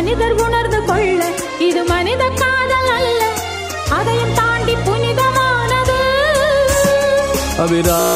மனிதர் உணர்ந்து கொள்ள இது மனித காதல் அல்ல, அதையும் தாண்டி புனிதமானது.